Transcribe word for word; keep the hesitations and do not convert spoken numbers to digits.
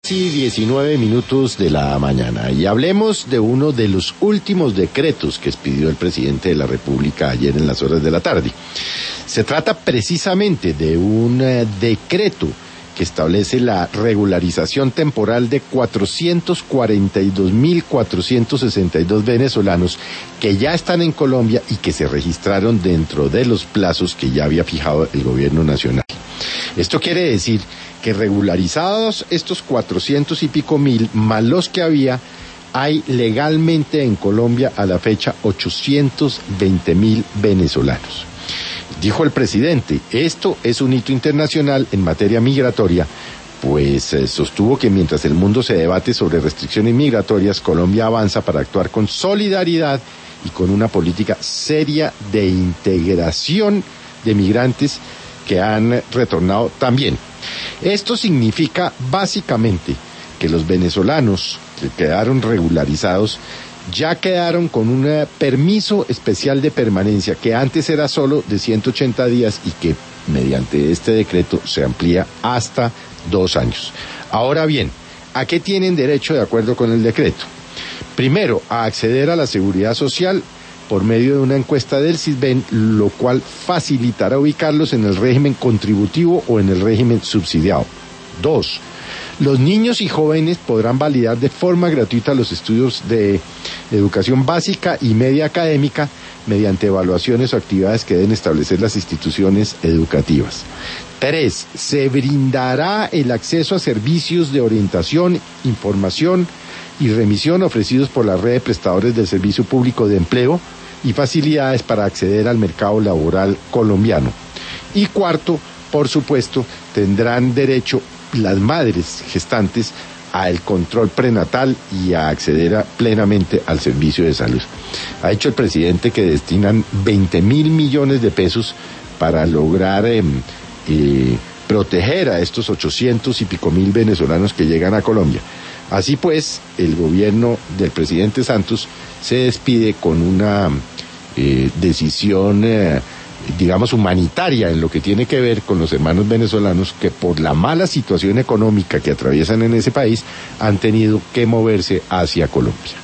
Sí, diecinueve minutos de la mañana y hablemos de uno de los últimos decretos que expidió el presidente de la República ayer en las horas de la tarde. Se trata precisamente de un eh, decreto que establece la regularización temporal de cuatrocientos cuarenta y dos mil cuatrocientos sesenta y dos venezolanos que ya están en Colombia y que se registraron dentro de los plazos que ya había fijado el gobierno nacional. Esto quiere decir que regularizados estos cuatrocientos y pico mil, más los que había, hay legalmente en Colombia a la fecha ochocientos veinte mil venezolanos. Dijo el presidente, esto es un hito internacional en materia migratoria, pues eh, sostuvo que mientras el mundo se debate sobre restricciones migratorias, Colombia avanza para actuar con solidaridad y con una política seria de integración de migrantes que han retornado también. Esto significa básicamente que los venezolanos que quedaron regularizados ya quedaron con un permiso especial de permanencia que antes era solo de ciento ochenta días y que mediante este decreto se amplía hasta dos años. Ahora bien, ¿a qué tienen derecho de acuerdo con el decreto? Primero, a acceder a la seguridad social por medio de una encuesta del SISBEN, lo cual facilitará ubicarlos en el régimen contributivo o en el régimen subsidiado. Dos, los niños y jóvenes podrán validar de forma gratuita los estudios de educación básica y media académica mediante evaluaciones o actividades que deben establecer las instituciones educativas. Tres, se brindará el acceso a servicios de orientación, información y remisión ofrecidos por la red de prestadores del Servicio Público de Empleo y facilidades para acceder al mercado laboral colombiano. Y cuarto, por supuesto, tendrán derecho las madres gestantes al control prenatal y a acceder a, plenamente al servicio de salud. Ha dicho el presidente que destinan veinte mil millones de pesos para lograr eh, eh, proteger a estos ochocientos y pico mil venezolanos que llegan a Colombia. Así pues, el gobierno del presidente Santos se despide con una eh, decisión, eh, digamos, humanitaria en lo que tiene que ver con los hermanos venezolanos que por la mala situación económica que atraviesan en ese país han tenido que moverse hacia Colombia.